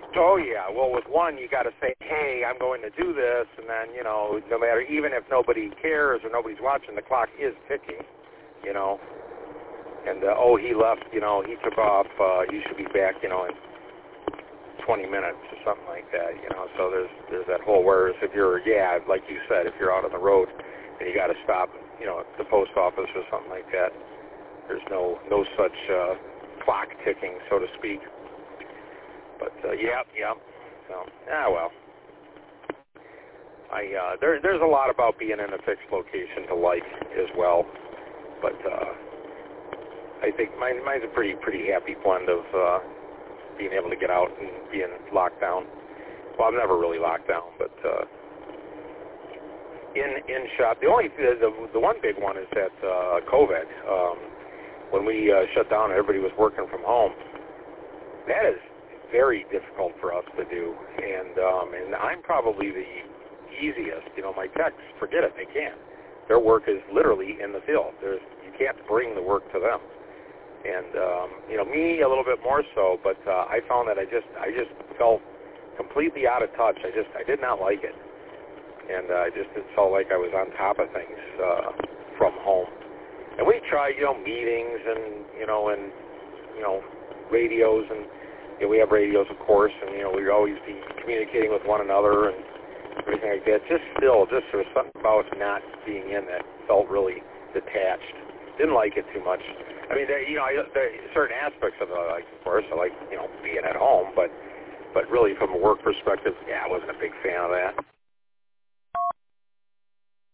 Oh, yeah. Well, with one, you got to say, hey, I'm going to do this, and then, you know, no matter, even if nobody cares or nobody's watching, the clock is ticking, you know. And, oh, he left, you know, he took off, you should be back, you know, in 20 minutes or something like that, you know. So there's that whole, whereas if you're, yeah, like you said, if you're out on the road and you got to stop, you know, at the post office or something like that, there's no such clock ticking, so to speak. But yeah. So well, there's a lot about being in a fixed location to like as well. But I think mine's a pretty happy blend of being able to get out and being locked down. Well, I'm never really locked down, but in shop. The one big one is that COVID. When we shut down, everybody was working from home. That is very difficult for us to do, and I'm probably the easiest. You know, my techs, forget it, they can't. Their work is literally in the field. You can't bring the work to them, and you know, me a little bit more so. But I found that I just felt completely out of touch. I did not like it, and it felt like I was on top of things from home. And we tried, you know, meetings and radios and. You know, we have radios, of course, and, you know, we'd always be communicating with one another and everything like that. Just there was something about not being in that felt really detached. Didn't like it too much. I mean, there certain aspects of it, like, of course, I like, you know, being at home, but really from a work perspective, yeah, I wasn't a big fan of that.